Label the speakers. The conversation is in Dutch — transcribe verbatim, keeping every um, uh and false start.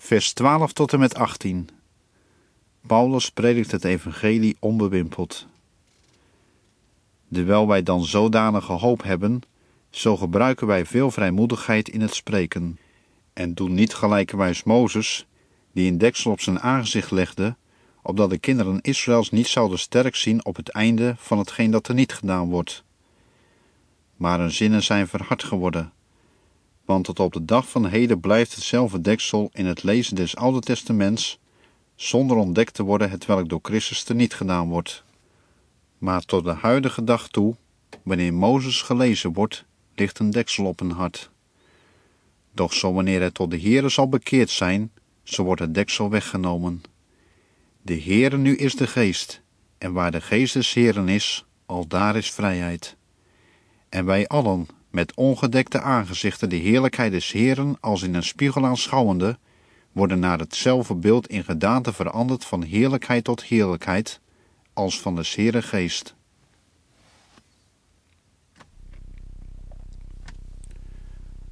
Speaker 1: vers twaalf tot en met achttien. Paulus predikt het evangelie onbewimpeld. Terwijl wij dan zodanige hoop hebben, zo gebruiken wij veel vrijmoedigheid in het spreken, en doen niet gelijkerwijs Mozes, die een deksel op zijn aangezicht legde, opdat de kinderen Israëls niet zouden sterk zien op het einde van hetgeen dat er niet gedaan wordt. Maar hun zinnen zijn verhard geworden, want tot op de dag van heden blijft hetzelfde deksel in het lezen des Oude Testaments, zonder ontdekt te worden hetwelk door Christus teniet gedaan wordt. Maar tot de huidige dag toe, wanneer Mozes gelezen wordt, ligt een deksel op hun hart. Doch zo wanneer het tot de Heere zal bekeerd zijn, zo wordt het deksel weggenomen. De Heere nu is de Geest, en waar de Geest des Heeren is, al daar is vrijheid. En wij allen, met ongedekte aangezichten de heerlijkheid des Heeren als in een spiegel aanschouwende, worden naar hetzelfde beeld in gedaante veranderd van heerlijkheid tot heerlijkheid, als van des Heeren Geest.